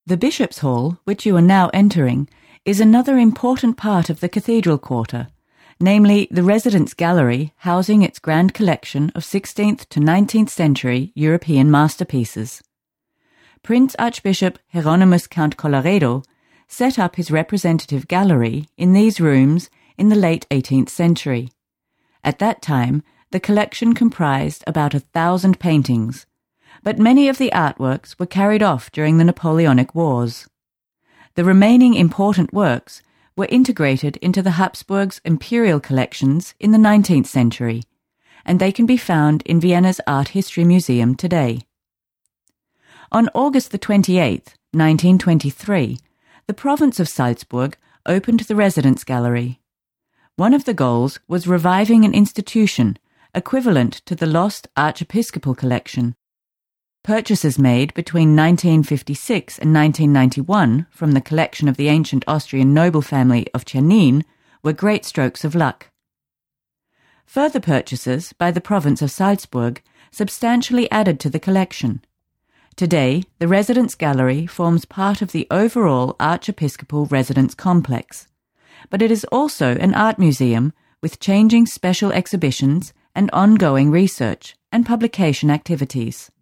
The Bishop's Hall, which you are now entering, is another important part of the Cathedral Quarter, namely the Residence Gallery housing its grand collection of 16th to 19th century European masterpieces. Prince Archbishop Hieronymus Count Colloredo set up his representative gallery in these rooms in the late 18th century. At that time, the collection comprised about 1,000 paintings, but many of the artworks were carried off during the Napoleonic Wars. The remaining important works were integrated into the Habsburgs' imperial collections in the 19th century, and they can be found in Vienna's Art History Museum today. On August the 28th, 1923, the province of Salzburg opened the Residence Gallery. One of the goals was reviving an institution equivalent to the lost archiepiscopal collection. Purchases made between 1956 and 1991 from the collection of the ancient Austrian noble family of Czernin were great strokes of luck. Further purchases by the province of Salzburg substantially added to the collection. Today, the Residence Gallery forms part of the overall archiepiscopal residence complex, but it is also an art museum with changing special exhibitions and ongoing research and publication activities.